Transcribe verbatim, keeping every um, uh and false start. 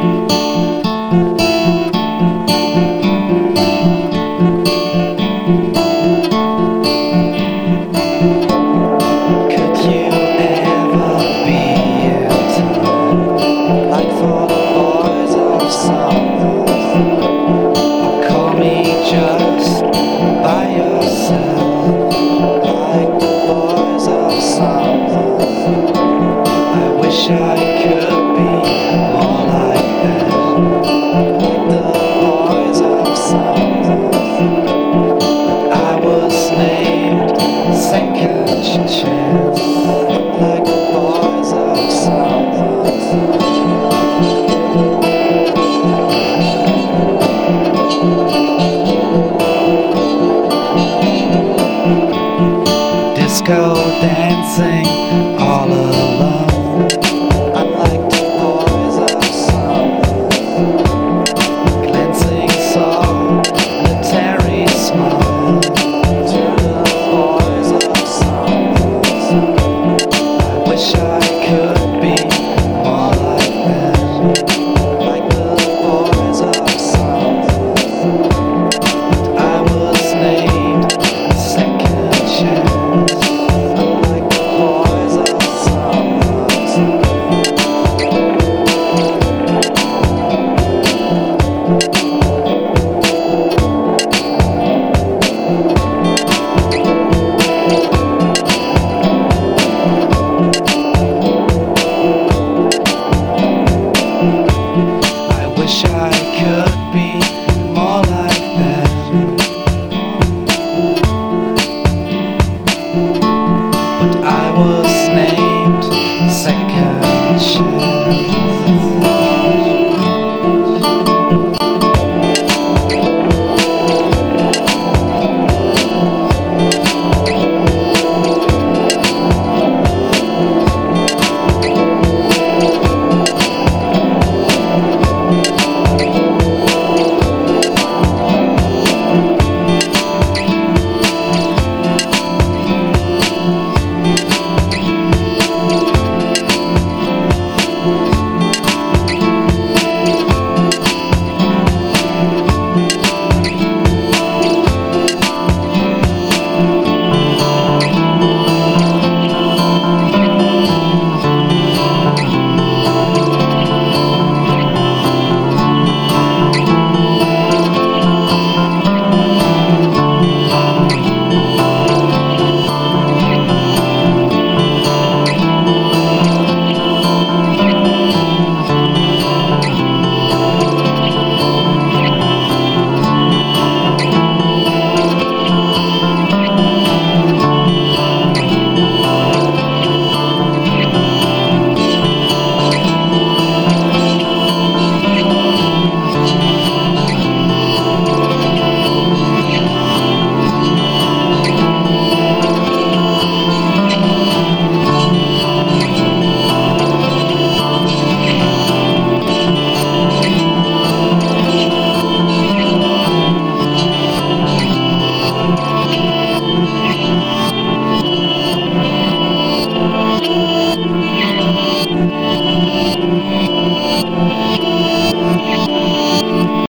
Disco dancing all alone. I'm like the boys of summer, cleansing soul, a tarry smile. To the boys of summer, I wish I could be more like them, like the boys of summer. I was named second chance. Thank